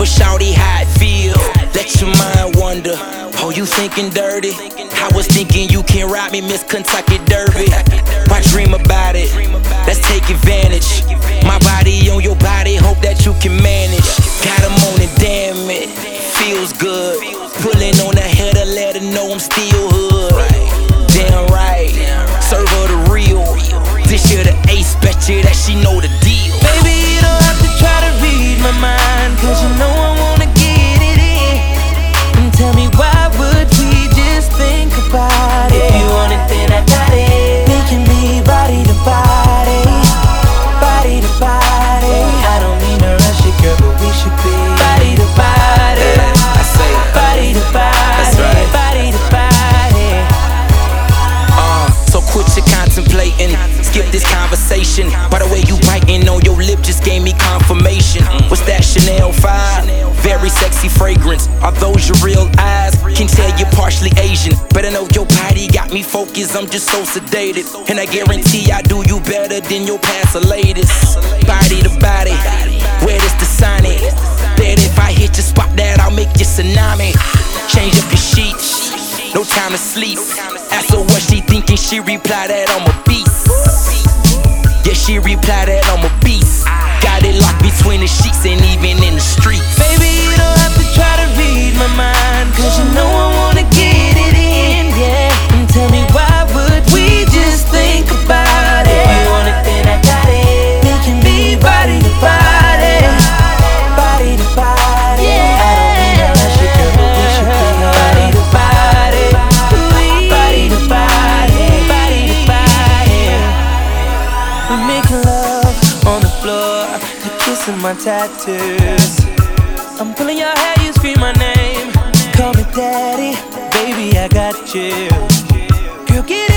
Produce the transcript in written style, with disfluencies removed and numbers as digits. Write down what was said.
but shawty, how it feel? Let your mind wander. Oh, you thinking dirty? I was thinking you can ride me, Miss Kentucky Derby. Why dream about it? Let's take advantage. My body on your body, hope that you can manage. Got 'em on it, damn it, feels good. Pulling on the header, let her know I'm still hood. Damn right, serve her the real. This year the ace, bet you that she know the deal. Baby, you don't have to try to read my mind, cause you know I wanna get it in. And tell me, why would we just think about it? If you want it, then I got it. We can be body to body, body to body. I don't mean to rush it, girl, but we should be body to body. I say body to body, that's right. body to body. So quit your contemplating, skip this conversation. By the way you biting on your lip just gave me confirmation. What's that, Chanel 5? Very sexy fragrance. Are those your real eyes? Can tell you're partially Asian. Better know your body got me focused, I'm just so sedated. And I guarantee I do you better than your past or latest. Body to body, where does the sign it? Bet if I hit your spot that I'll make you tsunami. Change up your sheets, no time to sleep. Ask her what she thinking, she reply that I'm a beast. Yeah, she reply that I'm a beast. Got it locked between the sheets and even in the streets. Baby, you don't have to try to read my mind, cause you know I wanna get it in, yeah. And tell me, why would we just think about it? If you want it, then I got it. We can be body to body, body to body. Yeah. I don't mean to rush it, girl, but we should be body to body, body to body, body to body. We making love on the floor, kissing my tattoos. I'm pulling your hair, you scream my name. Call me daddy, baby, I got you. Girl, get